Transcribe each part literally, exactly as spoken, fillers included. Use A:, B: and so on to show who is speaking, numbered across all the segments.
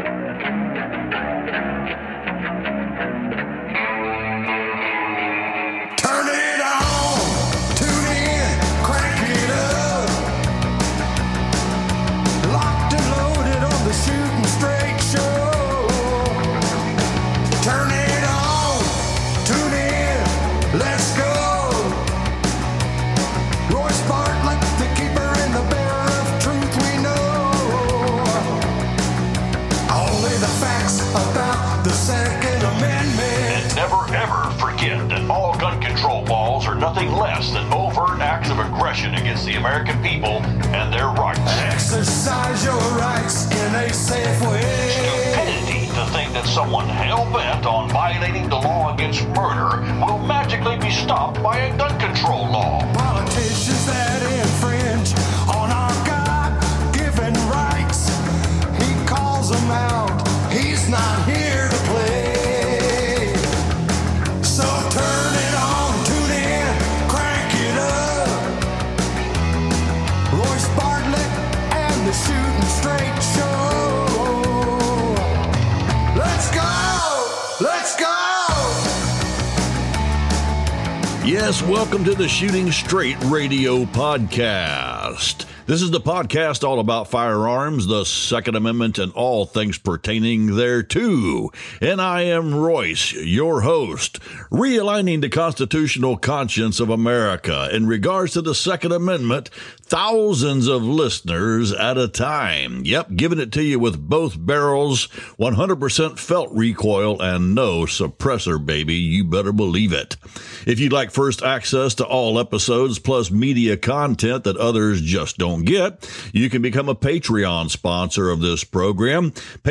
A: Nothing less than overt acts of aggression against the American people and their rights.
B: Exercise your rights in a safe way.
A: Stupidity to think that someone hell-bent on violating the law against murder will magically be stopped by a gun control law.
B: Politicians that infringe on our God-given rights, he calls them out. He's not here to play. So turn it on. The Shooting Straight Show. Let's go! Let's go!
C: Yes, welcome to the Shooting Straight Radio Podcast. This is the podcast all about firearms, the Second Amendment, and all things pertaining thereto. And I am Royce, your host, realigning the constitutional conscience of America in regards to the Second Amendment, thousands of listeners at a time. Yep, giving it to you with both barrels, one hundred percent felt recoil, and no suppressor, baby. You better believe it. If you'd like first access to all episodes plus media content that others just don't get, you can become a Patreon sponsor of this program.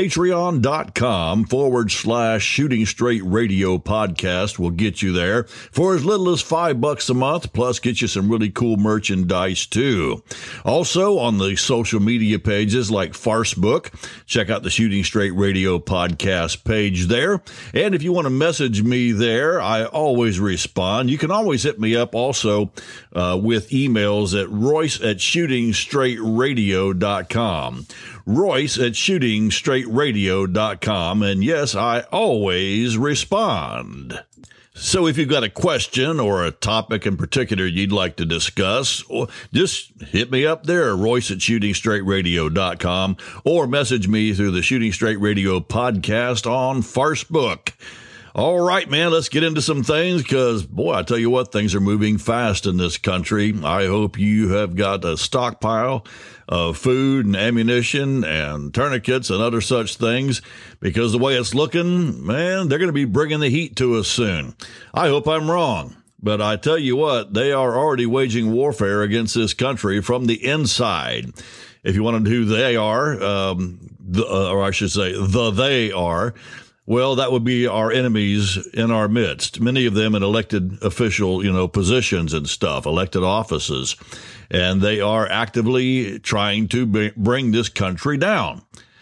C: Patreon.com forward slash Shooting Straight Radio Podcast will get you there for as little as five bucks a month, plus get you some really cool merchandise too. Also on the social media pages like Farcebook, check out the Shooting Straight Radio Podcast page there. And if you want to message me there, I always respond. You can always hit me up also uh, with emails at Royce at shooting straight radio dot com. Royce at shooting straight radio dot com. And yes, I always respond. So if you've got a question or a topic in particular you'd like to discuss, just hit me up there, Royce at shooting straight radio dot com, or message me through the Shooting Straight Radio Podcast on Farcebook. All right, man, let's get into some things because, boy, I tell you what, things are moving fast in this country. I hope you have got a stockpile of food and ammunition and tourniquets and other such things because the way it's looking, man, they're going to be bringing the heat to us soon. I hope I'm wrong. But I tell you what, they are already waging warfare against this country from the inside. If you want to know who they are, um, the, uh, or I should say the they are, well, that would be our enemies in our midst, many of them in elected official, you know, positions and stuff, elected offices. And they are actively trying to bring this country down.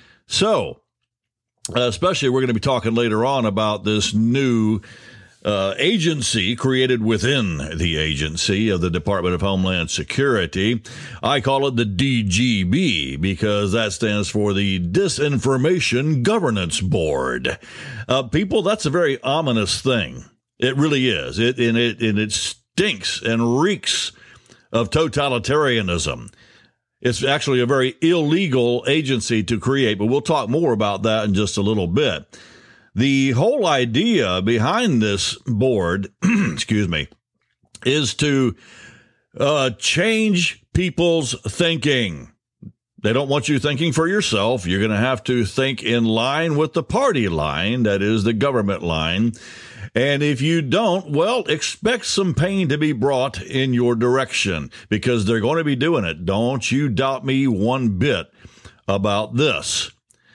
C: So, especially we're going to be talking later on about this new Uh, agency created within the agency of the Department of Homeland Security. I call it the D G B because that stands for the Disinformation Governance Board. Uh, people, that's a very ominous thing. It really is. It and it and it stinks and reeks of totalitarianism. It's actually a very illegal agency to create, but we'll talk more about that in just a little bit. The whole idea behind this board, excuse me, is to uh, change people's thinking. They don't want you thinking for yourself. You're going to have to think in line with the party line, that is the government line. And if you don't, well, expect some pain to be brought in your direction because they're going to be doing it. Don't you doubt me one bit about this.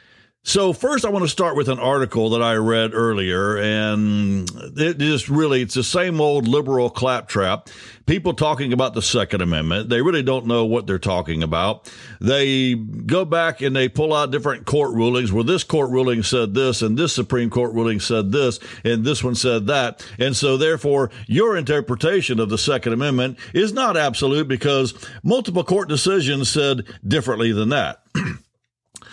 C: So first, I want to start with an article that I read earlier, and it just really, it's the same old liberal claptrap. People talking about the Second Amendment. They really don't know what they're talking about. They go back and they pull out different court rulings. Well, this court ruling said this, and this Supreme Court ruling said this, and this one said that. And so therefore, your interpretation of the Second Amendment is not absolute because multiple court decisions said differently than that.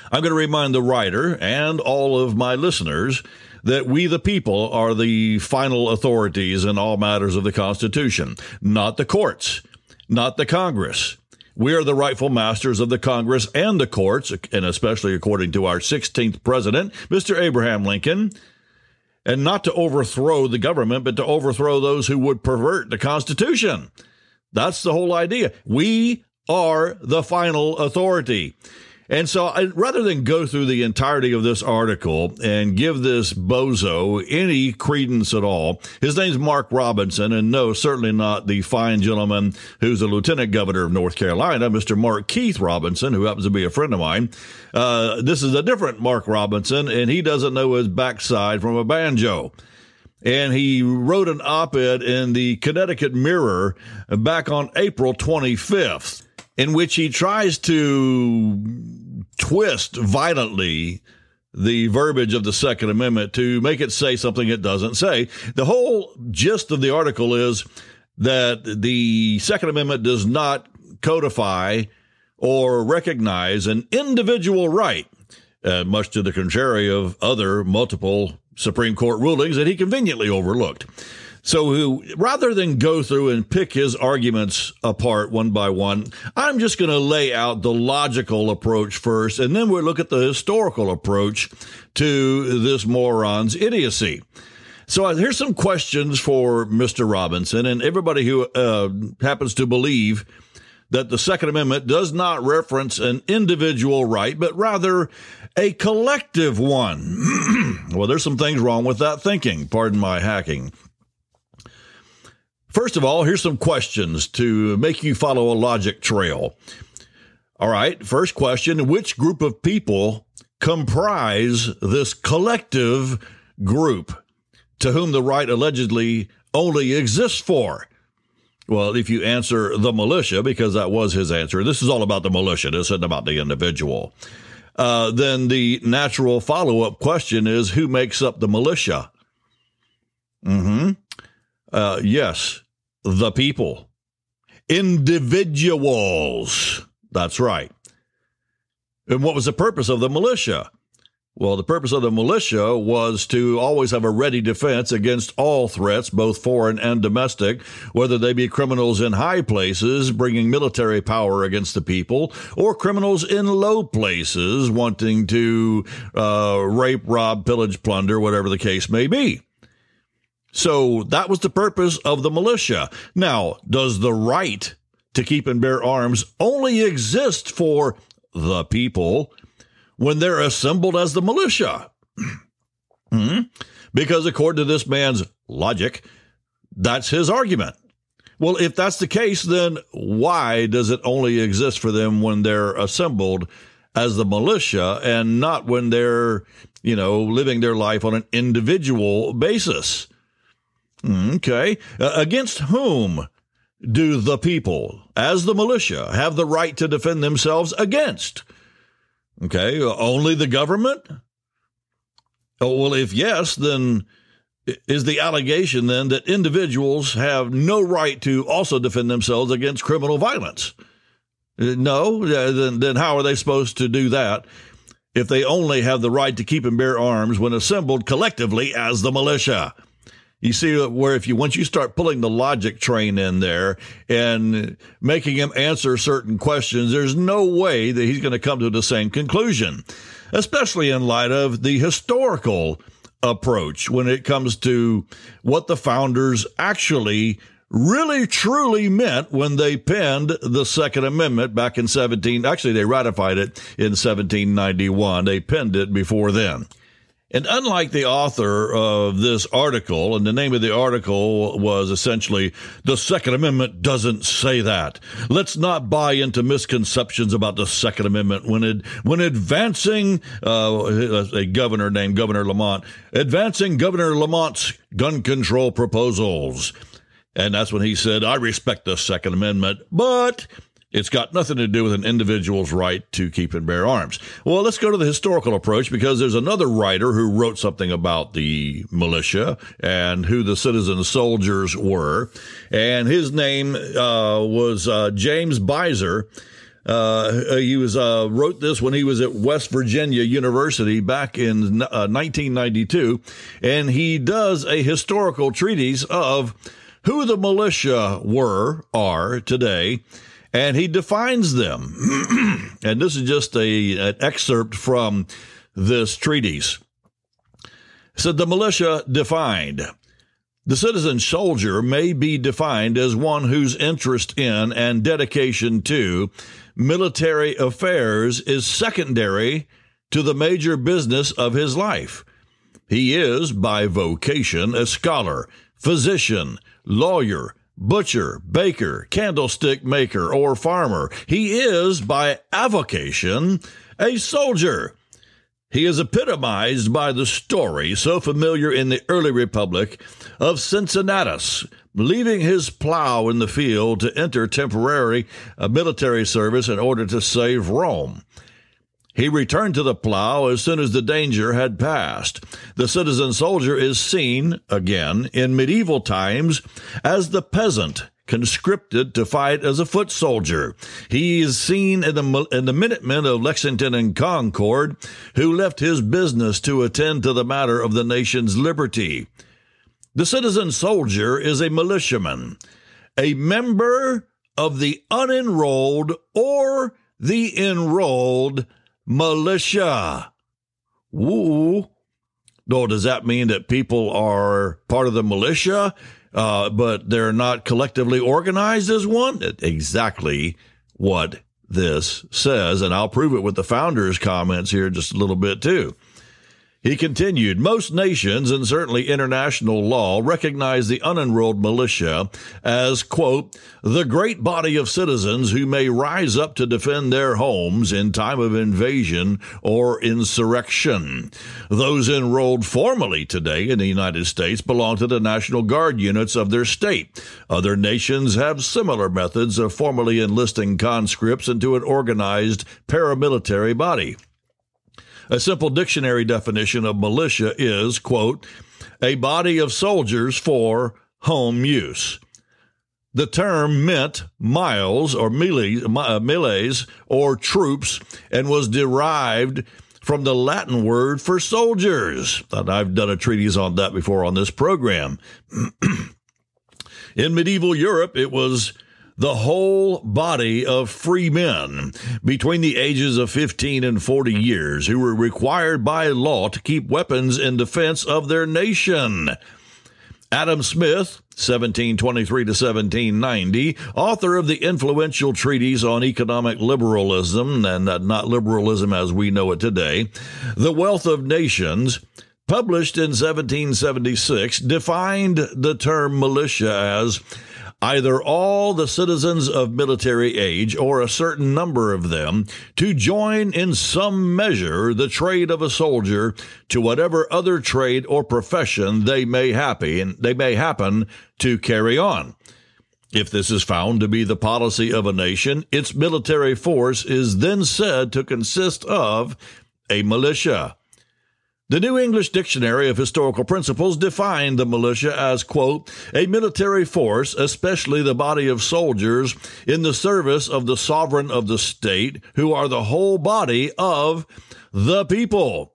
C: I'm going to remind the writer and all of my listeners that we, the people, are the final authorities in all matters of the Constitution, not the courts, not the Congress. We are the rightful masters of the Congress and the courts, and especially according to our sixteenth president, Mister Abraham Lincoln, and not to overthrow the government, but to overthrow those who would pervert the Constitution. That's the whole idea. We are the final authority. And so I, rather than go through the entirety of this article and give this bozo any credence at all, his name's Mark Robinson, and no, certainly not the fine gentleman who's a lieutenant governor of North Carolina, Mister Mark Keith Robinson, who happens to be a friend of mine. Uh, this is a different Mark Robinson, and he doesn't know his backside from a banjo. And he wrote an op-ed in the Connecticut Mirror back on April twenty-fifth. In which he tries to twist violently the verbiage of the Second Amendment to make it say something it doesn't say. The whole gist of the article is that the Second Amendment does not codify or recognize an individual right, uh, much to the contrary of other multiple Supreme Court rulings that he conveniently overlooked. So who, rather than go through and pick his arguments apart one by one, I'm just going to lay out the logical approach first, and then we'll look at the historical approach to this moron's idiocy. So uh, here's some questions for Mister Robinson and everybody who uh, happens to believe that the Second Amendment does not reference an individual right, but rather a collective one. Well, there's some things wrong with that thinking. Pardon my hacking. First of all, here's some questions to make you follow a logic trail. All right, first question, which group of people comprise this collective group to whom the right allegedly only exists for? Well, if you answer the militia, because that was his answer, this is all about the militia, this isn't about the individual, uh, then the natural follow-up question is, who makes up the militia? Mm-hmm. Uh, yes. The people, individuals. That's right. And what was the purpose of the militia? Well, the purpose of the militia was to always have a ready defense against all threats, both foreign and domestic, whether they be criminals in high places bringing military power against the people, or criminals in low places wanting to uh, rape, rob, pillage, plunder, whatever the case may be. So that was the purpose of the militia. Now, does the right to keep and bear arms only exist for the people when they're assembled as the militia? hmm? Because according to this man's logic, that's his argument. Well, if that's the case, then why does it only exist for them when they're assembled as the militia and not when they're, you know, living their life on an individual basis? Okay. Uh, against whom do the people, as the militia, have the right to defend themselves against? Okay. Only the government? Oh, well, if yes, then is the allegation then that individuals have no right to also defend themselves against criminal violence? No. Then, then how are they supposed to do that if they only have the right to keep and bear arms when assembled collectively as the militia? You see where if you once you start pulling the logic train in there and making him answer certain questions, there's no way that he's going to come to the same conclusion, especially in light of the historical approach when it comes to what the founders actually really truly meant when they penned the Second Amendment back in seventeen. Actually, they ratified it in seventeen ninety-one. They penned it before then. And unlike the author of this article, and the name of the article was essentially, "The Second Amendment Doesn't Say That. Let's not buy into misconceptions about the Second Amendment when it, when advancing uh, a governor named Governor Lamont, advancing Governor Lamont's gun control proposals." And that's when he said, "I respect the Second Amendment, but it's got nothing to do with an individual's right to keep and bear arms." Well, let's go to the historical approach, because there's another writer who wrote something about the militia and who the citizen soldiers were. And his name uh, was uh, James Beiser. Uh, he was uh, wrote this when he was at West Virginia University back in uh, nineteen ninety-two, and he does a historical treatise of who the militia were, are today, and he defines them. And this is just a, an excerpt from this treatise. It said, the militia defined. The citizen soldier may be defined as one whose interest in and dedication to military affairs is secondary to the major business of his life. He is, by vocation, a scholar, physician, lawyer, butcher, baker, candlestick maker, or farmer. He is, by avocation, a soldier. He is epitomized by the story so familiar in the early republic of Cincinnatus, leaving his plow in the field to enter temporary uh, military service in order to save Rome. He returned to the plow as soon as the danger had passed. The citizen soldier is seen, again, in medieval times as the peasant conscripted to fight as a foot soldier. He is seen in the, in the Minutemen of Lexington and Concord, who left his business to attend to the matter of the nation's liberty. The citizen soldier is a militiaman, a member of the unenrolled or the enrolled militia. Ooh. No, does that mean that people are part of the militia, uh, but they're not collectively organized as one? Exactly what this says, and I'll prove it with the founder's comments here just a little bit too. He continued, most nations, and certainly international law, recognize the unenrolled militia as, quote, the great body of citizens who may rise up to defend their homes in time of invasion or insurrection. Those enrolled formally today in the United States belong to the National Guard units of their state. Other nations have similar methods of formally enlisting conscripts into an organized paramilitary body. A simple dictionary definition of militia is, quote, a body of soldiers for home use. The term meant miles or melees or troops and was derived from the Latin word for soldiers. And I've done a treatise on that before on this program. In medieval Europe, it was the whole body of free men between the ages of fifteen and forty years who were required by law to keep weapons in defense of their nation. Adam Smith, seventeen twenty-three to seventeen ninety, author of the influential treatise on economic liberalism, and not liberalism as we know it today, The Wealth of Nations, published in seventeen seventy-six, defined the term militia as either all the citizens of military age or a certain number of them to join in some measure the trade of a soldier to whatever other trade or profession they may happen, they may happen to carry on. If this is found to be the policy of a nation, its military force is then said to consist of a militia. The New English Dictionary of Historical Principles defined the militia as, quote, a military force, especially the body of soldiers in the service of the sovereign of the state, who are the whole body of the people.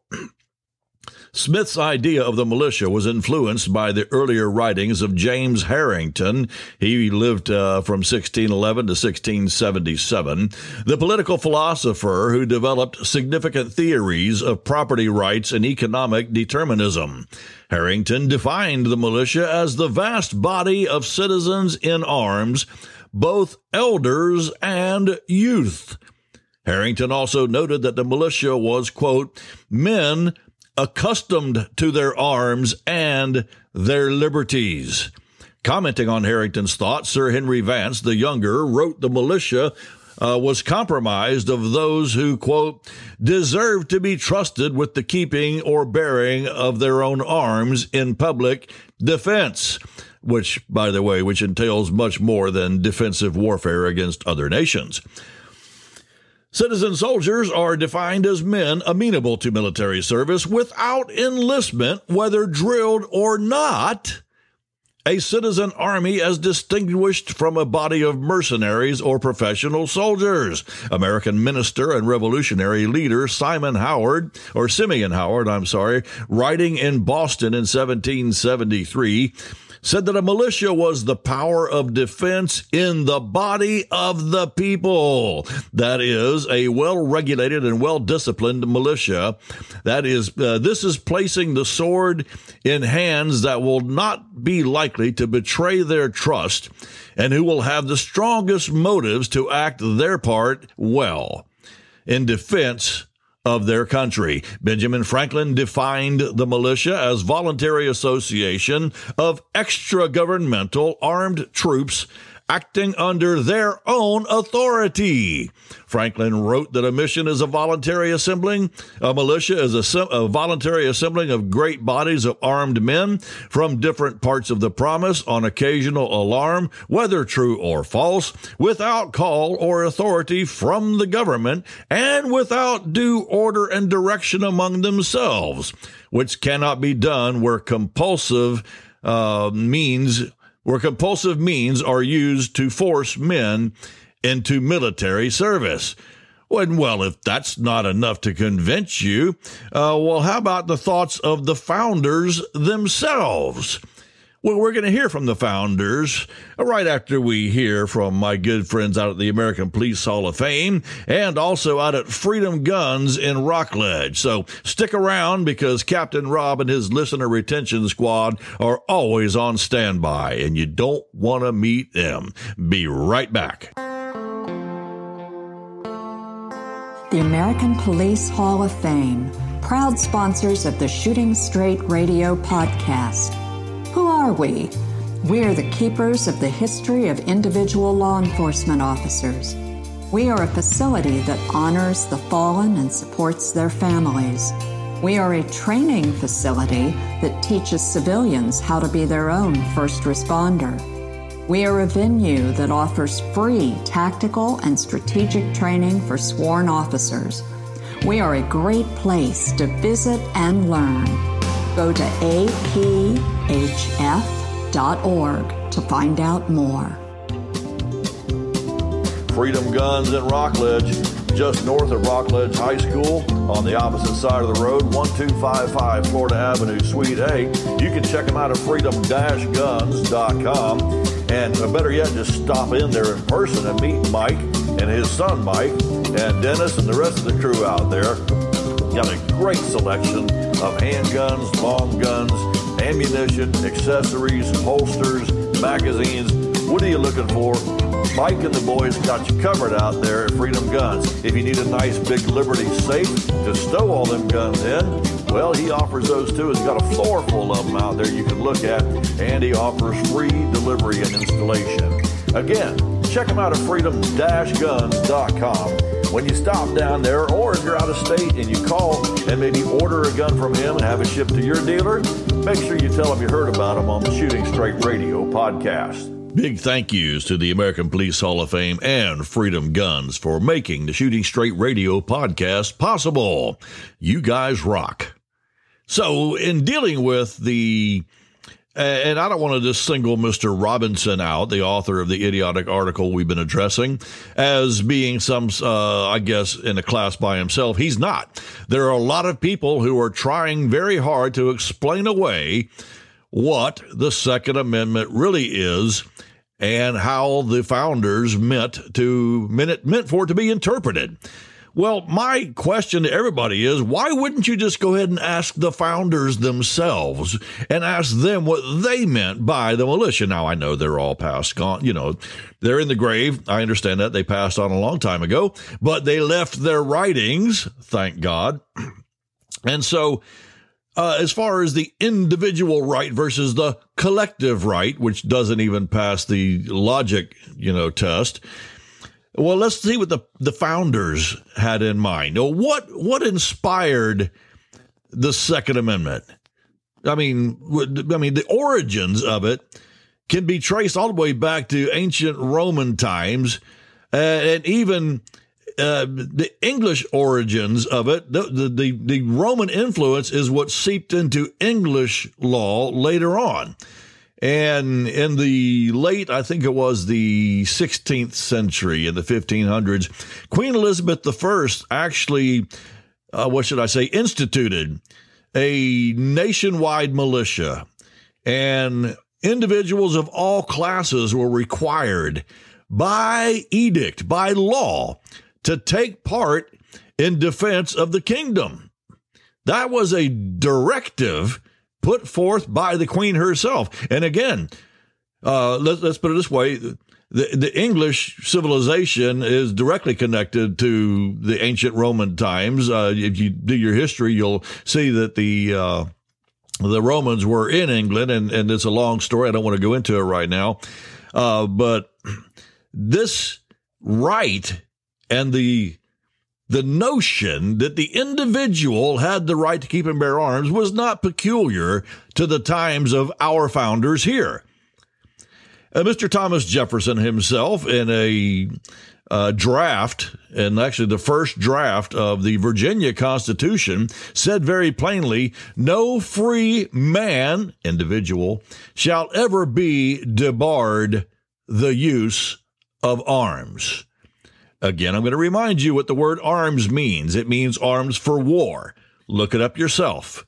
C: Smith's idea of the militia was influenced by the earlier writings of James Harrington. He lived uh, from sixteen eleven to sixteen seventy-seven, the political philosopher who developed significant theories of property rights and economic determinism. Harrington defined the militia as the vast body of citizens in arms, both elders and youth. Harrington also noted that the militia was, quote, men accustomed to their arms and their liberties. Commenting on Harrington's thoughts, Sir Henry Vance the Younger wrote the militia uh, was compromised of those who, quote, deserved to be trusted with the keeping or bearing of their own arms in public defense, which, by the way, which entails much more than defensive warfare against other nations. Citizen soldiers are defined as men amenable to military service without enlistment, whether drilled or not, a citizen army as distinguished from a body of mercenaries or professional soldiers. American minister and revolutionary leader Simon Howard, or Simeon Howard, I'm sorry, writing in Boston in seventeen seventy-three, said that a militia was the power of defense in the body of the people. That is, a well-regulated and well-disciplined militia. That is, uh, this is placing the sword in hands that will not be likely to betray their trust and who will have the strongest motives to act their part well in defense of their country. Benjamin Franklin defined the militia as voluntary association of extra-governmental armed troops acting under their own authority. Franklin wrote that a mission is a voluntary assembling, a militia is a, a voluntary assembling of great bodies of armed men from different parts of the promise on occasional alarm, whether true or false, without call or authority from the government, and without due order and direction among themselves, which cannot be done where compulsive uh, means where compulsive means are used to force men into military service. Well, well, if that's not enough to convince you, uh, well, how about the thoughts of the founders themselves? Well, we're going to hear from the founders right after we hear from my good friends out at the American Police Hall of Fame and also out at Freedom Guns in Rockledge. So stick around because Captain Rob and his listener retention squad are always on standby, and you don't want to meet them. Be right back.
D: The American Police Hall of Fame, proud sponsors of the Shooting Straight Radio podcast. Who are we? We're the keepers of the history of individual law enforcement officers. We are a facility that honors the fallen and supports their families. We are a training facility that teaches civilians how to be their own first responder. We are a venue that offers free tactical and strategic training for sworn officers. We are a great place to visit and learn. Go to A P H F dot org to find out more.
C: Freedom Guns in Rockledge, just north of Rockledge High School, on the opposite side of the road, one two five five Florida Avenue, Suite A. You can check them out at freedom dash guns dot com. And better yet, just stop in there in person and meet Mike and his son Mike and Dennis and the rest of the crew out there. Got a great selection of handguns, long guns, ammunition, accessories, holsters, magazines. What are you looking for? Mike and the boys got you covered out there at Freedom Guns. If you need a nice big Liberty safe to stow all them guns in, well, he offers those too. He's got a floor full of them out there you can look at, and he offers free delivery and installation. Again, check him out at freedom dash guns dot com. When you stop down there, or if you're out of state and you call and maybe order a gun from him and have it shipped to your dealer, make sure you tell him you heard about him on the Shooting Straight Radio podcast. Big thank yous to the American Police Hall of Fame and Freedom Guns for making the Shooting Straight Radio podcast possible. You guys rock. So in dealing with the, uh, and I don't want to just single Mister Robinson out, the author of the idiotic article we've been addressing, as being some, uh, I guess, in a class by himself. He's not. There are a lot of people who are trying very hard to explain away what the Second Amendment really is and how the founders meant to meant, meant for it to be interpreted. Well, my question to everybody is, why wouldn't you just go ahead and ask the founders themselves and ask them what they meant by the militia? Now, I know they're all past gone, you know, they're in the grave. I understand that. They passed on a long time ago, but they left their writings, thank God. And so, Uh, as far as the individual right versus the collective right, which doesn't even pass the logic, you know, test. Well, let's see what the, the founders had in mind. Now, what, what inspired the Second Amendment? I mean, I mean, the origins of it can be traced all the way back to ancient Roman times, uh, and even Uh, the English origins of it. The, the, the, the Roman influence is what seeped into English law later on. And in the late, I think it was the sixteenth century, in the fifteen hundreds, Queen Elizabeth the First actually, uh, what should I say, instituted a nationwide militia, and individuals of all classes were required by edict, by law, to take part in defense of the kingdom. That was a directive put forth by the Queen herself. And again, uh, let, let's put it this way. The, the English civilization is directly connected to the ancient Roman times. Uh, if you do your history, you'll see that the uh, the Romans were in England, and, and it's a long story. I don't want to go into it right now. Uh, but this right and the The notion that the individual had the right to keep and bear arms was not peculiar to the times of our founders here. Uh, Mister Thomas Jefferson himself, in a uh, draft, and actually the first draft of the Virginia Constitution, said very plainly, no free man, individual, shall ever be debarred the use of arms. Again, I'm going to remind you what the word arms means. It means arms for war. Look it up yourself.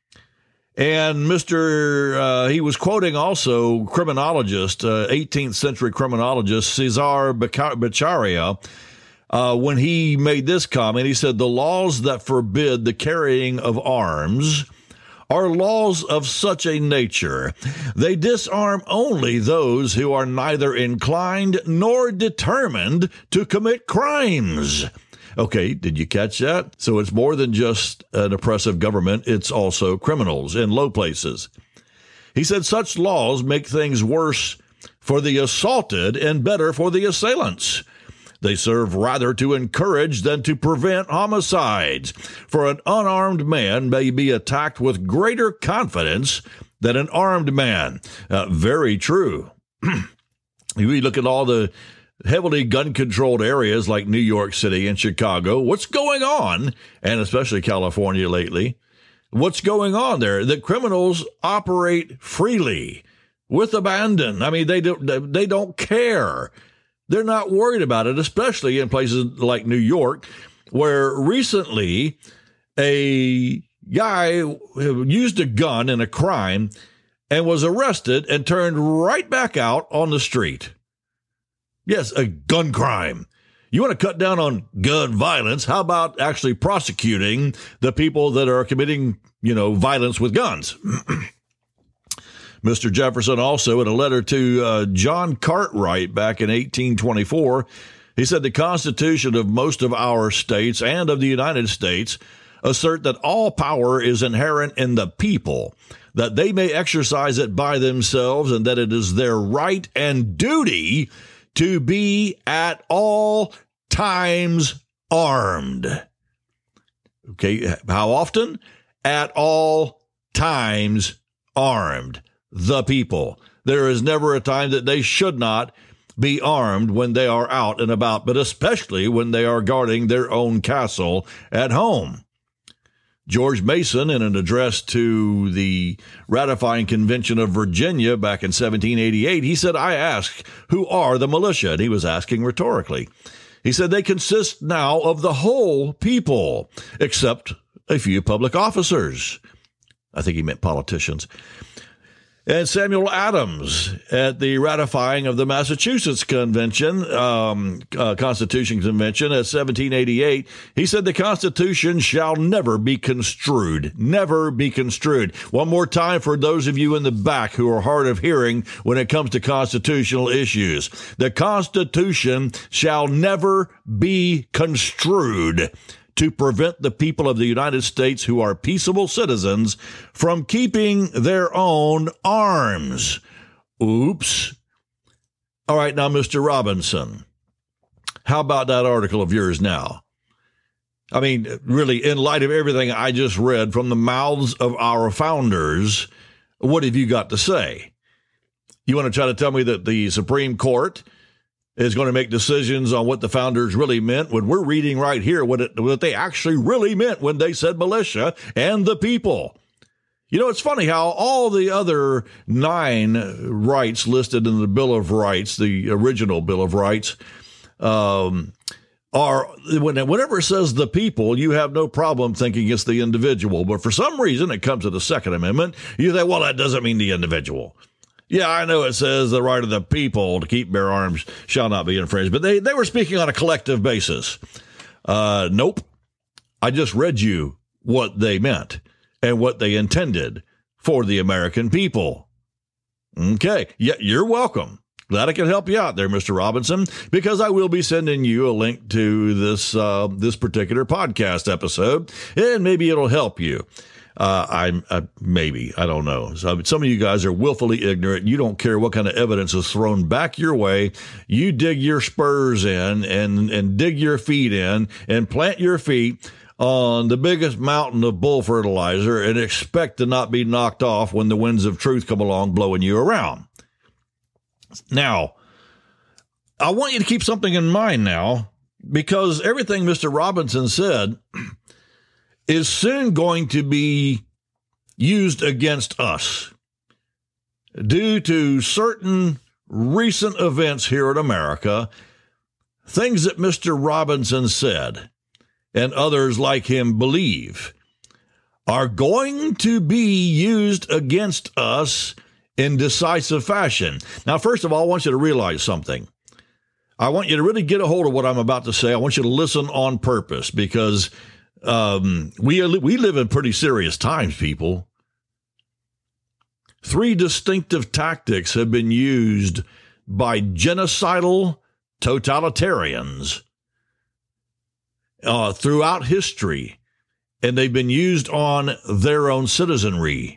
C: And Mister Uh, he was quoting also criminologist, uh, eighteenth century criminologist Cesar Beccaria, uh, when he made this comment. He said, the laws that forbid the carrying of arms are laws of such a nature. They disarm only those who are neither inclined nor determined to commit crimes. Okay, did you catch that? So it's more than just an oppressive government. It's also criminals in low places. He said such laws make things worse for the assaulted and better for the assailants. They serve rather to encourage than to prevent homicides, for an unarmed man may be attacked with greater confidence than an armed man. Uh, very true. We look at all the heavily gun-controlled areas like New York City and Chicago. What's going on, and especially California lately, what's going on there? The criminals operate freely, with abandon. I mean, they don't, they don't care. They're not worried about it, especially in places like New York, where recently a guy used a gun in a crime and was arrested and turned right back out on the street. Yes, a gun crime. You want to cut down on gun violence? How about actually prosecuting the people that are committing, you know, violence with guns? Mister Jefferson also, in a letter to uh, John Cartwright back in eighteen twenty-four, he said the Constitution of most of our states and of the United States assert that all power is inherent in the people, that they may exercise it by themselves, and that it is their right and duty to be at all times armed. Okay, how often? At all times armed. The people. There is never a time that they should not be armed when they are out and about, but especially when they are guarding their own castle at home. George Mason, in an address to the ratifying convention of Virginia back in seventeen eighty-eight, he said, I ask, who are the militia? And he was asking rhetorically. He said, they consist now of the whole people, except a few public officers. I think he meant politicians. And Samuel Adams, at the ratifying of the Massachusetts Convention, um, uh, Constitution Convention at seventeen eighty-eight, he said the Constitution shall never be construed, never be construed. One more time for those of you in the back who are hard of hearing when it comes to constitutional issues. The Constitution shall never be construed to prevent the people of the United States who are peaceable citizens from keeping their own arms. Oops. All right, now, Mister Robinson, how about that article of yours now? I mean, really, in light of everything I just read from the mouths of our founders, what have you got to say? You want to try to tell me that the Supreme Court is going to make decisions on what the founders really meant when we're reading right here what, it, what they actually really meant when they said militia and the people? You know, it's funny how all the other nine rights listed in the Bill of Rights, the original Bill of Rights, um, are, whenever it says the people, you have no problem thinking it's the individual. But for some reason, it comes to the Second Amendment, you think, well, that doesn't mean the individual. Yeah, I know it says the right of the people to keep bear arms shall not be infringed, but they, they were speaking on a collective basis. Uh, nope. I just read you what they meant and what they intended for the American people. Okay. Yeah, you're welcome. Glad I can help you out there, Mister Robinson, because I will be sending you a link to this, uh, this particular podcast episode, and maybe it'll help you. Uh, I'm uh, maybe, I don't know. So, some of you guys are willfully ignorant. You don't care what kind of evidence is thrown back your way. You dig your spurs in and, and dig your feet in and plant your feet on the biggest mountain of bull fertilizer and expect to not be knocked off when the winds of truth come along blowing you around. Now, I want you to keep something in mind now, because everything Mister Robinson said is soon going to be used against us due to certain recent events here in America, things that Mister Robinson said and others like him believe are going to be used against us in decisive fashion. Now, first of all, I want you to realize something. I want you to really get a hold of what I'm about to say. I want you to listen on purpose, because Um, we, we live in pretty serious times, people. Three distinctive tactics have been used by genocidal totalitarians uh, throughout history, and they've been used on their own citizenry,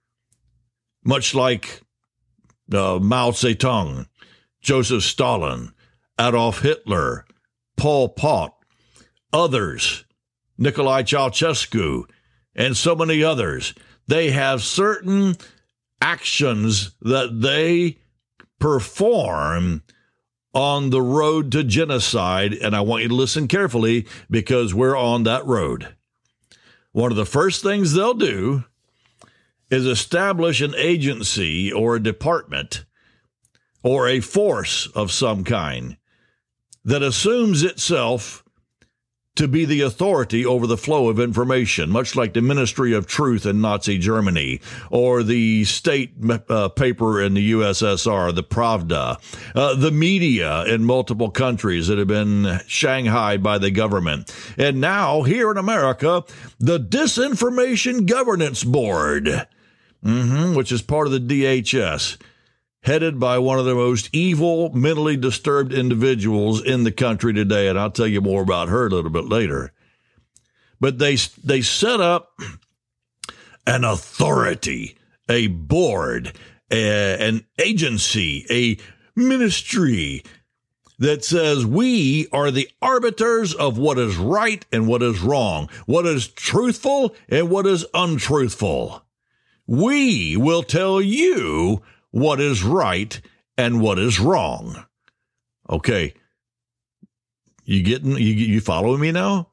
C: much like uh, Mao Zedong, Joseph Stalin, Adolf Hitler, Pol Pot, others, Nicolae Ceausescu, and so many others. They have certain actions that they perform on the road to genocide, and I want you to listen carefully, because we're on that road. One of the first things they'll do is establish an agency or a department or a force of some kind that assumes itself to be the authority over the flow of information, much like the Ministry of Truth in Nazi Germany, or the state uh, paper in the U S S R, the Pravda, uh, the media in multiple countries that have been shanghaied by the government. And now, here in America, the Disinformation Governance Board, mm-hmm, which is part of the D H S, headed by one of the most evil, mentally disturbed individuals in the country today. And I'll tell you more about her a little bit later. But they, they set up an authority, a board, a, an agency, a ministry that says we are the arbiters of what is right and what is wrong, what is truthful and what is untruthful. We will tell you what is right and what is wrong. Okay. You getting, you, you following me now?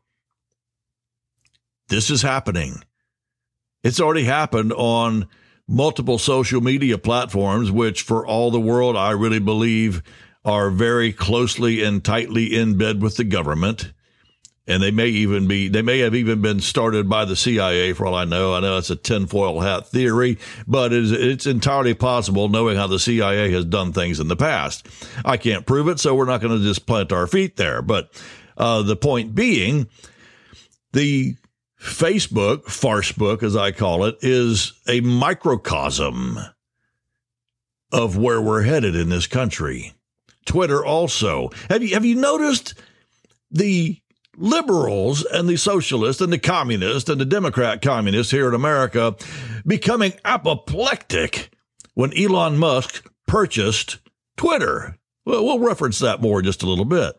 C: This is happening. It's already happened on multiple social media platforms, which for all the world, I really believe are very closely and tightly in bed with the government. And they may even be, they may have even been started by the C I A for all I know. I know it's a tinfoil hat theory, but it's, it's entirely possible, knowing how the C I A has done things in the past. I can't prove it, so we're not going to just plant our feet there. But uh, the point being, the Facebook, Farcebook, as I call it, is a microcosm of where we're headed in this country. Twitter also. Have you, have you noticed the liberals and the socialists and the communists and the Democrat communists here in America becoming apoplectic when Elon Musk purchased Twitter? Well, we'll reference that more in just a little bit.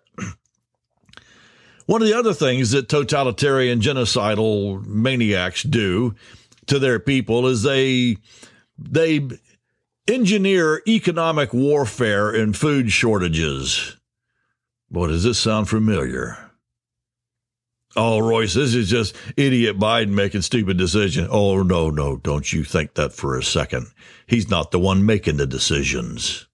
C: One of the other things that totalitarian genocidal maniacs do to their people is they, they engineer economic warfare and food shortages. Boy, does this sound familiar? Oh, Royce, this is just idiot Biden making stupid decisions. Oh, no, no, don't you think that for a second. He's not the one making the decisions.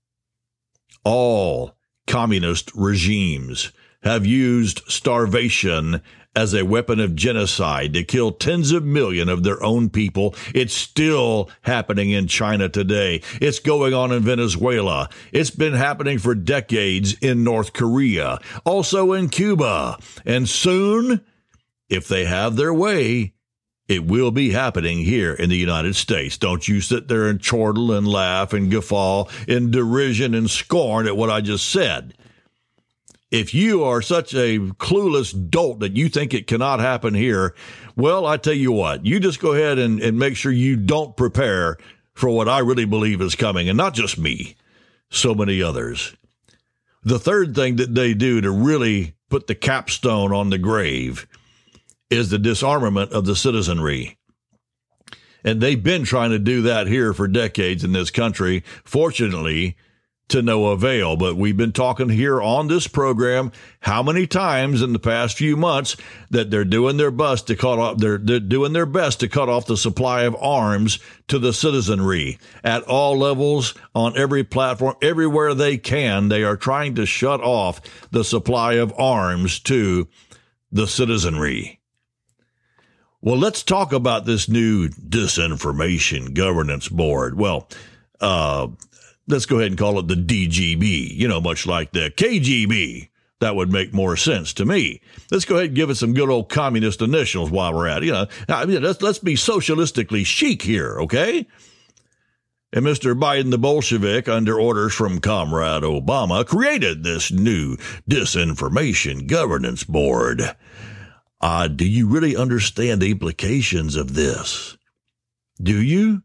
C: All communist regimes have used starvation as a weapon of genocide to kill tens of millions of their own people. It's still happening in China today. It's going on in Venezuela. It's been happening for decades in North Korea, also in Cuba. And soon, if they have their way, it will be happening here in the United States. Don't you sit there and chortle and laugh and guffaw in derision and scorn at what I just said. If you are such a clueless dolt that you think it cannot happen here, well, I tell you what, you just go ahead and, and make sure you don't prepare for what I really believe is coming, and not just me, so many others. The third thing that they do to really put the capstone on the grave is the disarmament of the citizenry. And they've been trying to do that here for decades in this country. Fortunately, to no avail. But we've been talking here on this program how many times in the past few months that they're doing their best to cut off, they're, they're doing their best to cut off the supply of arms to the citizenry at all levels, on every platform, everywhere they can. They are trying to shut off the supply of arms to the citizenry. Well, let's talk about this new Disinformation Governance Board. Well, uh, let's go ahead and call it the D G B, you know, much like the K G B. That would make more sense to me. Let's go ahead and give it some good old communist initials while we're at it. You know, I mean, let's, let's be socialistically chic here, okay? And Mister Biden, the Bolshevik, under orders from Comrade Obama, created this new Disinformation Governance Board. Uh, do you really understand the implications of this? Do you?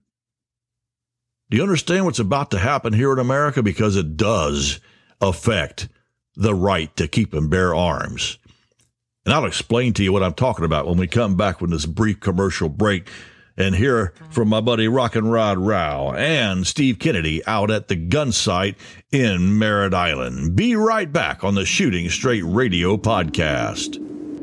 C: Do you understand what's about to happen here in America? Because it does affect the right to keep and bear arms. And I'll explain to you what I'm talking about when we come back with this brief commercial break and hear from my buddy Rockin' Rod Rao and Steve Kennedy out at the gun site in Merritt Island. Be right back on the Shooting Straight Radio podcast.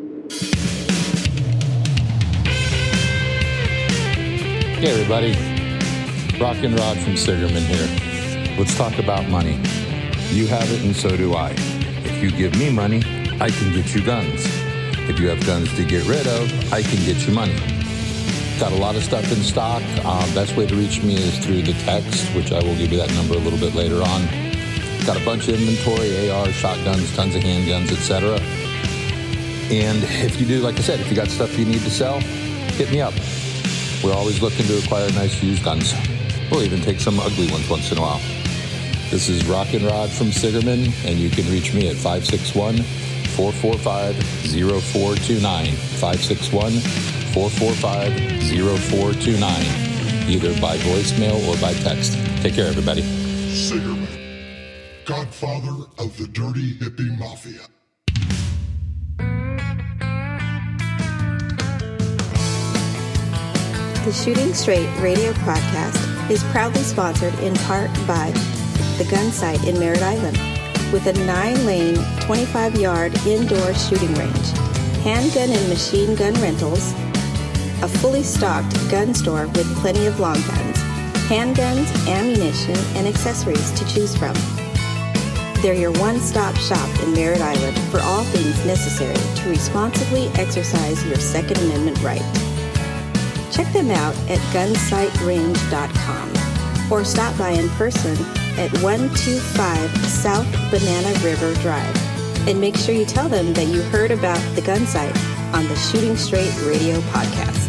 E: Hey, everybody. Rockin' Rod from Sigerman here. Let's talk about money. You have it and so do I. If you give me money, I can get you guns. If you have guns to get rid of, I can get you money. Got a lot of stuff in stock. Uh, best way to reach me is through the text, which I will give you that number a little bit later on. Got a bunch of inventory, A R, shotguns, tons of handguns, et cetera. And if you do, like I said, if you got stuff you need to sell, hit me up. We're always looking to acquire nice used guns. We'll even take some ugly ones once in a while. This is Rockin' Rod from Sigerman, and you can reach me at five six one, four four five, zero four two nine, five six one, four four five, zero four two nine, either by voicemail or by text. Take care, everybody.
B: Sigerman, godfather of the dirty hippie mafia.
F: The Shooting Straight radio podcast is proudly sponsored in part by the Gun Site in Merritt Island, with a nine-lane, twenty-five-yard indoor shooting range, handgun and machine gun rentals, a fully stocked gun store with plenty of long guns, handguns, ammunition, and accessories to choose from. They're your one-stop shop in Merritt Island for all things necessary to responsibly exercise your Second Amendment right. Check them out at gun site range dot com or stop by in person at one two five South Banana River Drive. And make sure you tell them that you heard about the Gun Site on the Shooting Straight Radio podcast.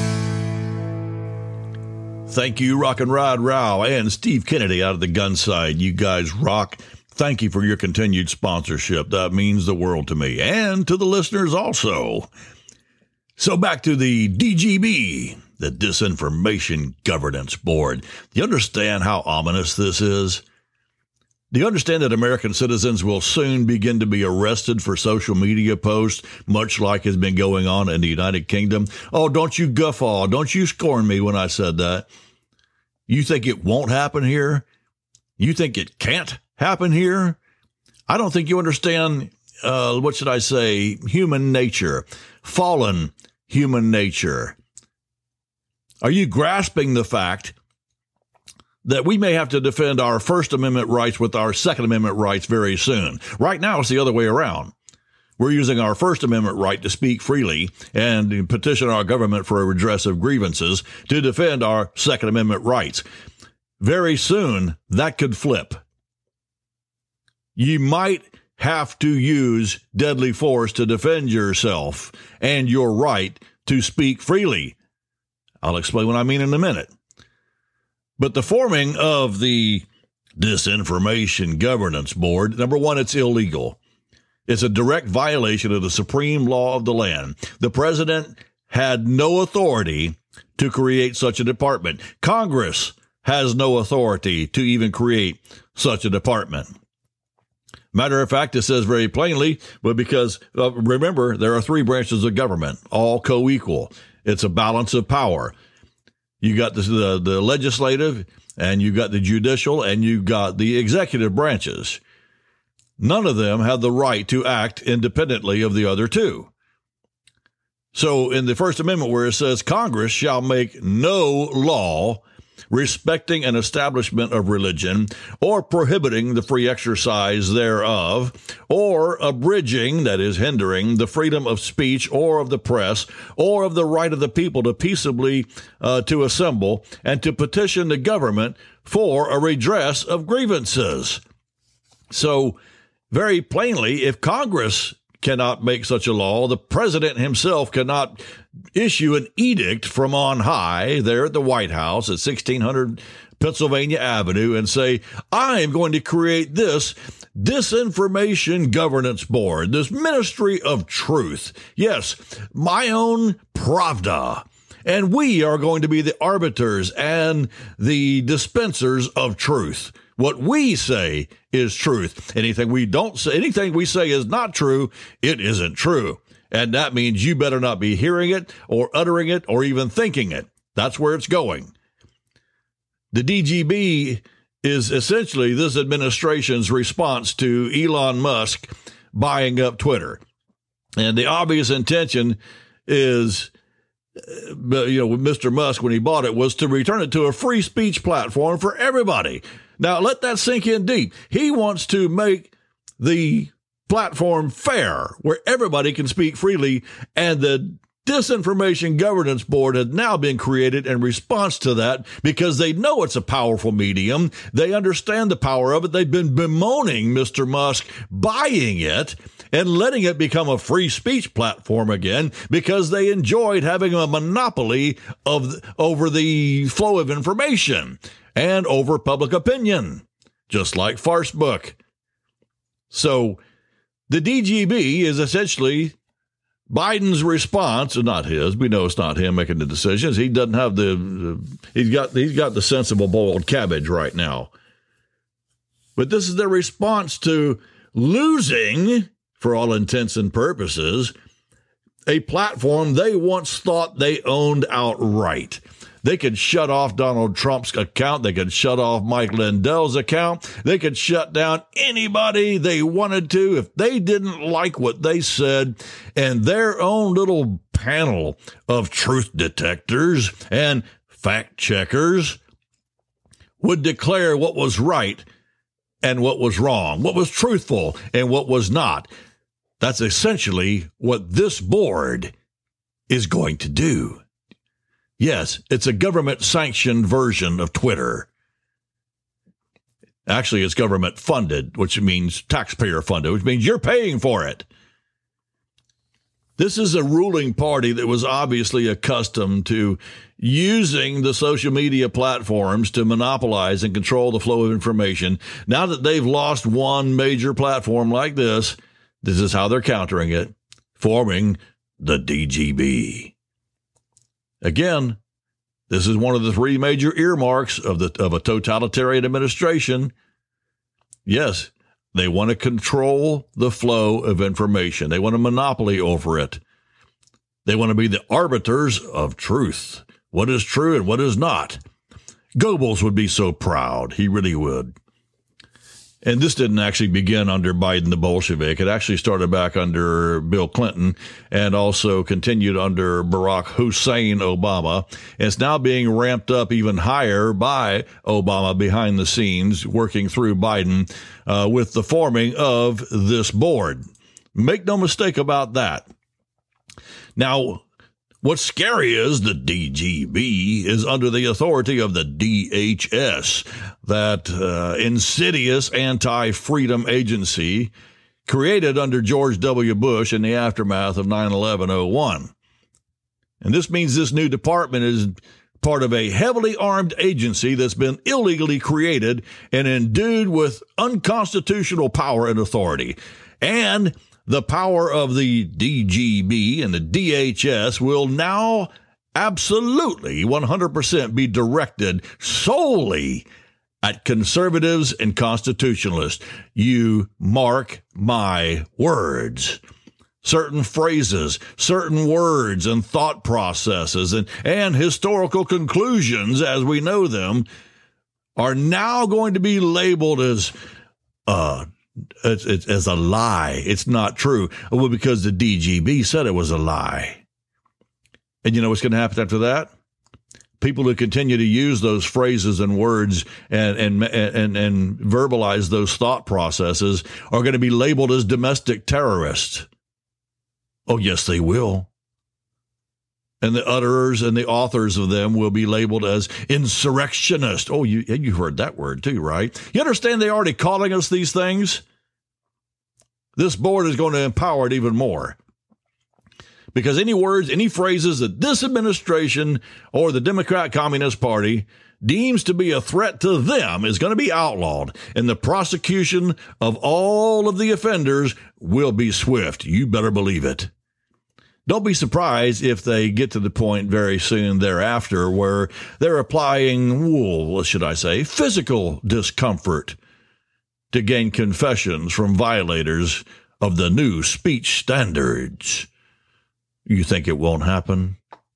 C: Thank you, Rockin' Rod Rao and Steve Kennedy out of the Gun Site. You guys rock. Thank you for your continued sponsorship. That means the world to me and to the listeners also. So back to the D G B, the Disinformation Governance Board. Do you understand how ominous this is? Do you understand that American citizens will soon begin to be arrested for social media posts, much like has been going on in the United Kingdom? Oh, don't you guffaw. Don't you scorn me when I said that. You think it won't happen here? You think it can't happen here? I don't think you understand uh, what should I say, human nature, fallen human nature? Are you grasping the fact that we may have to defend our First Amendment rights with our Second Amendment rights very soon? Right now, it's the other way around. We're using our First Amendment right to speak freely and petition our government for a redress of grievances to defend our Second Amendment rights. Very soon, that could flip. You might have to use deadly force to defend yourself and your right to speak freely. I'll explain what I mean in a minute. But the forming of the Disinformation Governance Board, number one, it's illegal. It's a direct violation of the supreme law of the land. The president had no authority to create such a department. Congress has no authority to even create such a department. Matter of fact, it says very plainly, but because, uh, remember, there are three branches of government, all co-equal. It's a balance of power. You got the, the, the legislative, and you got the judicial, and you got the executive branches. None of them have the right to act independently of the other two. So in the First Amendment, where it says Congress shall make no law respecting an establishment of religion or prohibiting the free exercise thereof, or abridging, that is, hindering the freedom of speech or of the press or of the right of the people to peaceably uh, to assemble and to petition the government for a redress of grievances. So, very plainly, if Congress cannot make such a law, the president himself cannot issue an edict from on high there at the White House at sixteen hundred Pennsylvania Avenue and say, I am going to create this Disinformation Governance Board, this Ministry of Truth. Yes, my own Pravda. And we are going to be the arbiters and the dispensers of truth. What we say is truth. Anything we don't say, anything we say is not true, it isn't true. And that means you better not be hearing it or uttering it or even thinking it. That's where it's going. The D G B is essentially this administration's response to Elon Musk buying up Twitter. And the obvious intention is, you know, Mister Musk, when he bought it, was to return it to a free speech platform for everybody. Now, let that sink in deep. He wants to make the platform fair, where everybody can speak freely, and the Disinformation Governance Board has now been created in response to that because they know it's a powerful medium. They understand the power of it. They've been bemoaning Mister Musk buying it and letting it become a free speech platform again because they enjoyed having a monopoly of over the flow of information and over public opinion, just like Farcebook. So the D G B is essentially Biden's response, not his. We know it's not him making the decisions. He doesn't have the, he's got, he's got the sensible boiled cabbage right now. But this is their response to losing, for all intents and purposes, a platform they once thought they owned outright. They could shut off Donald Trump's account. They could shut off Mike Lindell's account. They could shut down anybody they wanted to if they didn't like what they said. And their own little panel of truth detectors and fact checkers would declare what was right and what was wrong, what was truthful and what was not. That's essentially what this board is going to do. Yes, it's a government-sanctioned version of Twitter. Actually, it's government-funded, which means taxpayer-funded, which means you're paying for it. This is a ruling party that was obviously accustomed to using the social media platforms to monopolize and control the flow of information. Now that they've lost one major platform like this, this is how they're countering it, forming the D G B. Again, this is one of the three major earmarks of the of a totalitarian administration. Yes, they want to control the flow of information. They want a monopoly over it. They want to be the arbiters of truth. What is true and what is not. Goebbels would be so proud. He really would. And this didn't actually begin under Biden the Bolshevik. It actually started back under Bill Clinton and also continued under Barack Hussein Obama. It's now being ramped up even higher by Obama behind the scenes, working through Biden uh, with the forming of this board. Make no mistake about that. Now, what's scary is the D G B is under the authority of the D H S, that uh, insidious anti-freedom agency created under George W. Bush in the aftermath of nine eleven oh one. And this means this new department is part of a heavily armed agency that's been illegally created and endued with unconstitutional power and authority. And the power of the D G B and the D H S will now absolutely one hundred percent be directed solely at conservatives and constitutionalists. You mark my words. Certain phrases, certain words and thought processes and, and historical conclusions as we know them are now going to be labeled as uh It's, it's as a lie. It's not true. Well, because the D G B said it was a lie. And you know what's going to happen after that? People who continue to use those phrases and words and, and, and, and verbalize those thought processes are going to be labeled as domestic terrorists. Oh, yes, they will. And the utterers and the authors of them will be labeled as insurrectionists. Oh, you you heard that word too, right? You understand they're already calling us these things? This board is going to empower it even more. Because any words, any phrases that this administration or the Democrat Communist Party deems to be a threat to them is going to be outlawed. And the prosecution of all of the offenders will be swift. You better believe it. Don't be surprised if they get to the point very soon thereafter where they're applying, well, what should I say, physical discomfort to gain confessions from violators of the new speech standards. You think it won't happen?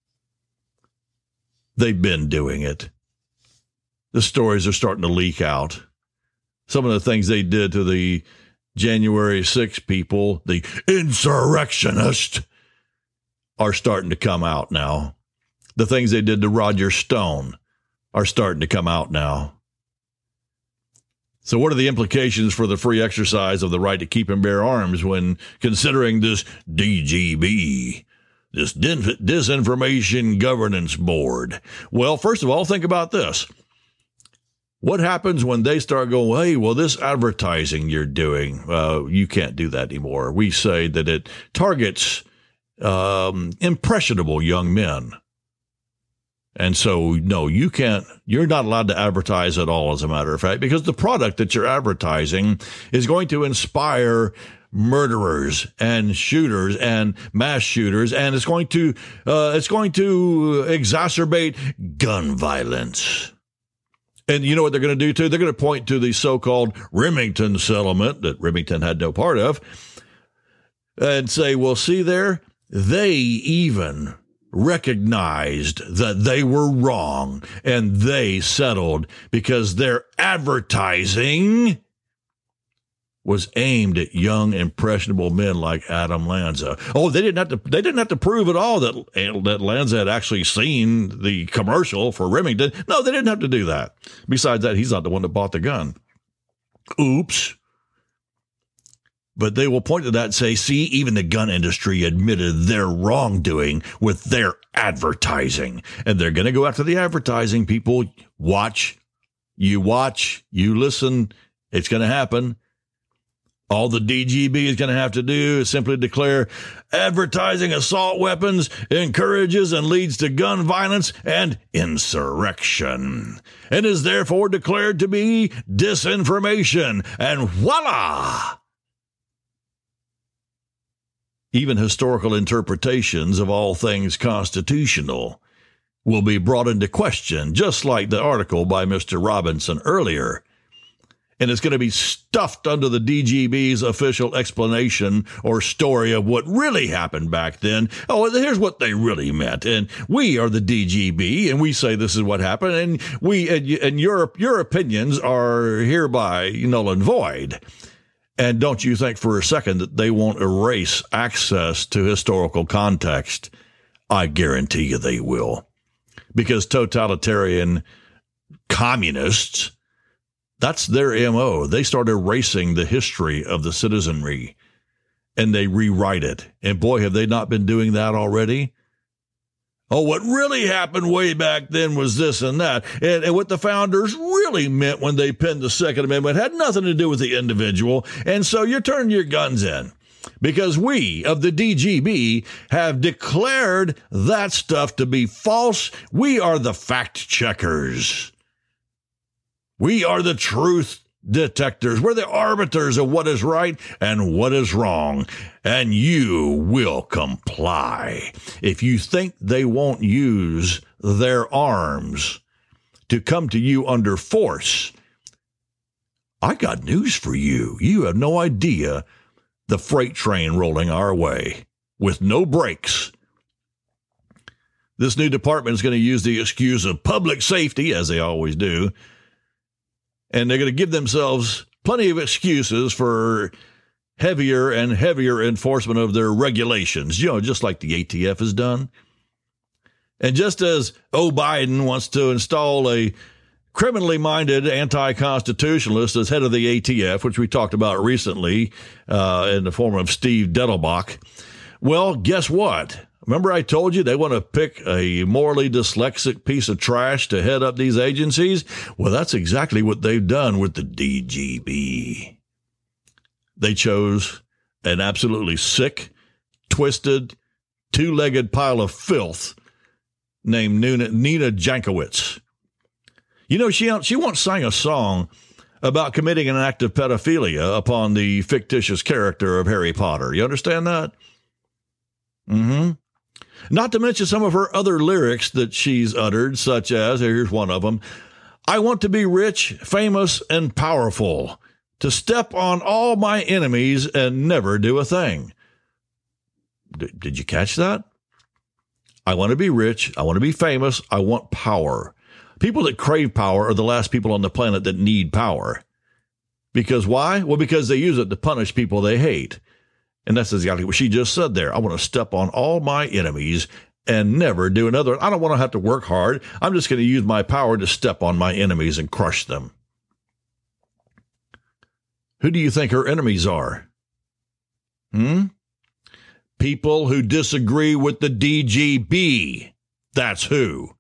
C: They've been doing it. The stories are starting to leak out. Some of the things they did to the January sixth people, the insurrectionists, are starting to come out now. The things they did to Roger Stone are starting to come out now. So what are the implications for the free exercise of the right to keep and bear arms when considering this D G B, this Disinformation Governance Board? Well, first of all, think about this. What happens when they start going, hey, well, this advertising you're doing, uh, you can't do that anymore. We say that it targets Um, impressionable young men. And so, no, you can't, you're not allowed to advertise at all, as a matter of fact, because the product that you're advertising is going to inspire murderers and shooters and mass shooters, and it's going to, uh, it's going to exacerbate gun violence. And you know what they're going to do too? They're going to point to the so-called Remington settlement that Remington had no part of and say, well, see there, they even recognized that they were wrong and they settled because their advertising was aimed at young, impressionable men like Adam Lanza. Oh, they didn't have to, they didn't have to prove at all that, that Lanza had actually seen the commercial for Remington. No, they didn't have to do that. Besides that, he's not the one that bought the gun. Oops. But they will point to that and say, see, even the gun industry admitted their wrongdoing with their advertising. And they're going to go after the advertising people. Watch, you watch, you listen. It's going to happen. All the D G B is going to have to do is simply declare advertising assault weapons encourages and leads to gun violence and insurrection, and is therefore declared to be disinformation. And voila! Even historical interpretations of all things constitutional will be brought into question, just like the article by Mister Robinson earlier. and it's going to be stuffed under the D G B's official explanation or story of what really happened back then. Oh, here's what they really meant. And we are the D G B, and we say this is what happened, and we and, and your your opinions are hereby null and void. And don't you think for a second that they won't erase access to historical context? I guarantee you they will. Because totalitarian communists, that's their M O. They start erasing the history of the citizenry, and they rewrite it. And boy, have they not been doing that already? Oh, what really happened way back then was this and that. And, and what the founders really meant when they penned the Second Amendment had nothing to do with the individual. And so you're turning your guns in. Because we of the D G B have declared that stuff to be false. We are the fact checkers. We are the truth detectors. We're the arbiters of what is right and what is wrong. And you will comply. If you think they won't use their arms to come to you under force, I got news for you. You have no idea the freight train rolling our way with no brakes. This new department is going to use the excuse of public safety, as they always do, and they're going to give themselves plenty of excuses for heavier and heavier enforcement of their regulations, you know, just like the A T F has done. And just as O. Biden wants to install a criminally minded anti-constitutionalist as head of the A T F, which we talked about recently uh, in the form of Steve Dettelbach. Well, guess what? Remember I told you they want to pick a morally dyslexic piece of trash to head up these agencies? Well, that's exactly what they've done with the D G B. They chose an absolutely sick, twisted, two-legged pile of filth named Nina, Nina Jankowicz. You know, she she once sang a song about committing an act of pedophilia upon the fictitious character of Harry Potter. You understand that? Mm-hmm. Not to mention some of her other lyrics that she's uttered, such as, here's one of them, I want to be rich, famous, and powerful, to step on all my enemies and never do a thing. D- did you catch that? I want to be rich. I want to be famous. I want power. People that crave power are the last people on the planet that need power. Because why? Well, because they use it to punish people they hate. And that's exactly what she just said there. I want to step on all my enemies and never do another. I don't want to have to work hard. I'm just going to use my power to step on my enemies and crush them. Who do you think her enemies are? Hmm? People who disagree with the D G B. That's who.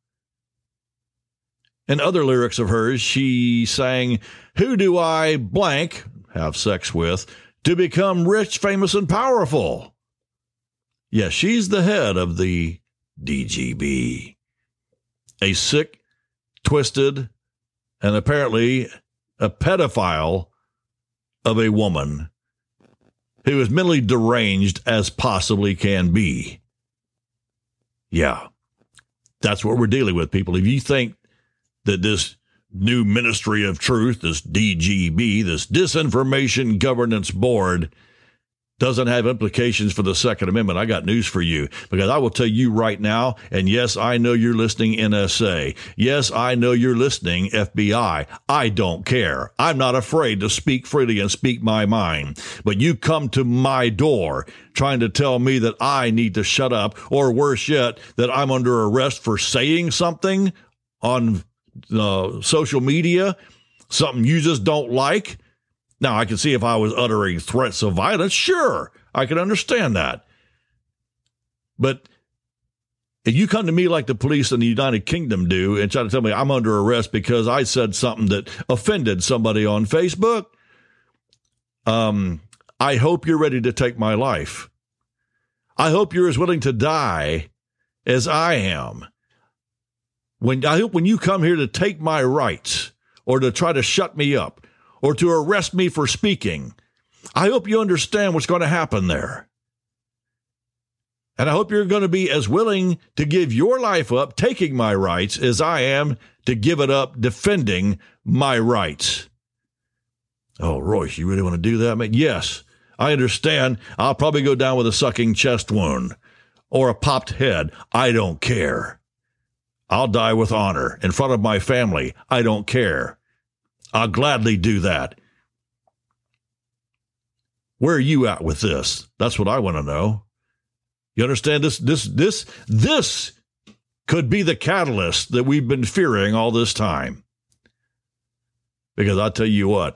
C: In other lyrics of hers, she sang, who do I blank have sex with to become rich, famous, and powerful? Yes, she's the head of the D G B. A sick, twisted, and apparently a pedophile of a woman who is mentally deranged as possibly can be. Yeah, that's what we're dealing with, people. If you think that this new Ministry of Truth, this D G B, this Disinformation Governance Board, doesn't have implications for the Second Amendment, I got news for you, because I will tell you right now, and yes, I know you're listening, N S A. Yes, I know you're listening, F B I. I don't care. I'm not afraid to speak freely and speak my mind. But you come to my door trying to tell me that I need to shut up, or worse yet, that I'm under arrest for saying something on uh, social media, something you just don't like. Now, I can see if I was uttering threats of violence, sure, I can understand that. But if you come to me like the police in the United Kingdom do and try to tell me I'm under arrest because I said something that offended somebody on Facebook, um, I hope you're ready to take my life. I hope you're as willing to die as I am. When I hope when you come here to take my rights or to try to shut me up, or to arrest me for speaking, I hope you understand what's going to happen there. And I hope you're going to be as willing to give your life up, taking my rights, as I am to give it up, defending my rights. Oh, Royce, you really want to do that, man? Yes, I understand. I'll probably go down with a sucking chest wound or a popped head. I don't care. I'll die with honor in front of my family. I don't care. I'll gladly do that. Where are you at with this? That's what I want to know. You understand this? This, this, this could be the catalyst that we've been fearing all this time. Because I'll tell you what,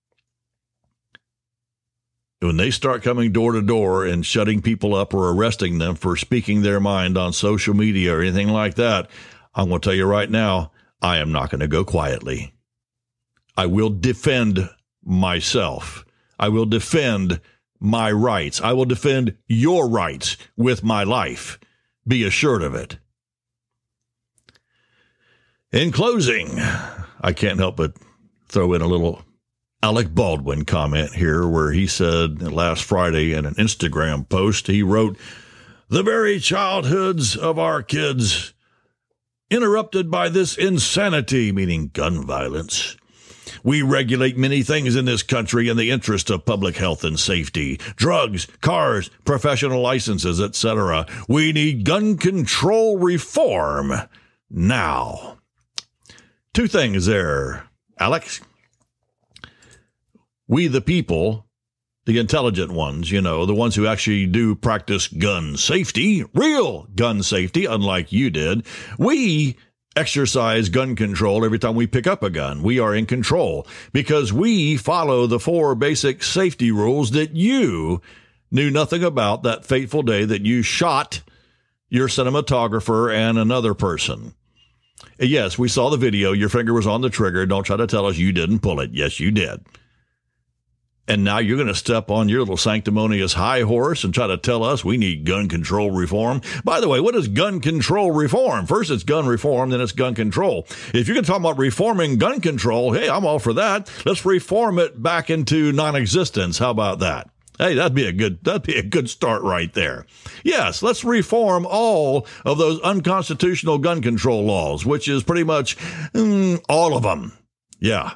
C: when they start coming door to door and shutting people up or arresting them for speaking their mind on social media or anything like that, I'm going to tell you right now, I am not going to go quietly. I will defend myself. I will defend my rights. I will defend your rights with my life. Be assured of it. In closing, I can't help but throw in a little Alec Baldwin comment here where he said last Friday in an Instagram post, he wrote, "The very childhoods of our kids interrupted by this insanity," meaning gun violence. "We regulate many things in this country in the interest of public health and safety. Drugs, cars, professional licenses, et cetera. We need gun control reform now." Two things there, Alex. We, the people, the intelligent ones, you know, the ones who actually do practice gun safety, real gun safety, unlike you did, we exercise gun control every time we pick up a gun. We are in control because we follow the four basic safety rules that you knew nothing about that fateful day that you shot your cinematographer and another person. Yes, we saw the video. Your finger was on the trigger. Don't try to tell us you didn't pull it. Yes, you did. And now you're going to step on your little sanctimonious high horse and try to tell us we need gun control reform. By the way, what is gun control reform? First, it's gun reform, then it's gun control. If you're going to talk about reforming gun control, hey, I'm all for that. Let's reform it back into non-existence. How about that? Hey, that'd be a good, that'd be a good start right there. Yes, let's reform all of those unconstitutional gun control laws, which is pretty much mm, all of them. Yeah.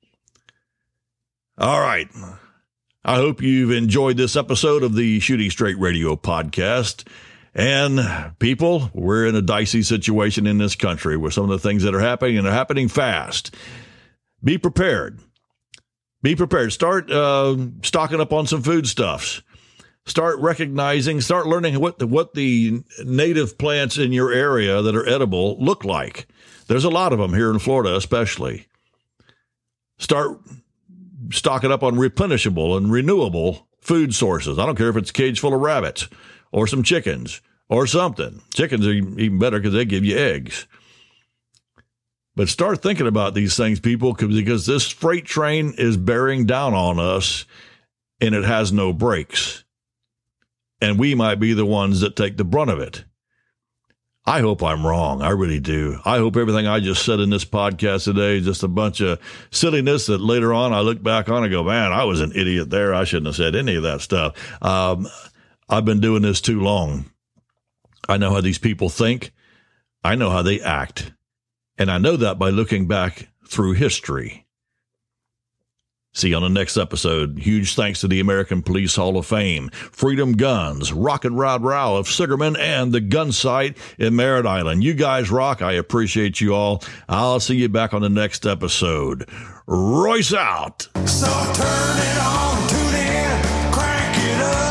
C: All right. I hope you've enjoyed this episode of the Shooting Straight Radio podcast. And people, we're in a dicey situation in this country with some of the things that are happening, and they're happening fast. Be prepared. Be prepared. Start uh, stocking up on some foodstuffs. Start recognizing, start learning what the, what the native plants in your area that are edible look like. There's a lot of them here in Florida, especially. Start stocking up on replenishable and renewable food sources. I don't care if it's a cage full of rabbits or some chickens or something. Chickens are even better because they give you eggs. But start thinking about these things, people, because this freight train is bearing down on us and it has no brakes. And we might be the ones that take the brunt of it. I hope I'm wrong. I really do. I hope everything I just said in this podcast today is just a bunch of silliness that later on I look back on and go, man, I was an idiot there. I shouldn't have said any of that stuff. Um, I've been doing this too long. I know how these people think. I know how they act. And I know that by looking back through history. See you on the next episode. Huge thanks to the American Police Hall of Fame, Freedom Guns, Rock and Rod Rowell of Sigerman, and the Gun Site in Merritt Island. You guys rock. I appreciate you all. I'll see you back on the next episode. Royce out.
B: So turn it on, tune in, crank it up.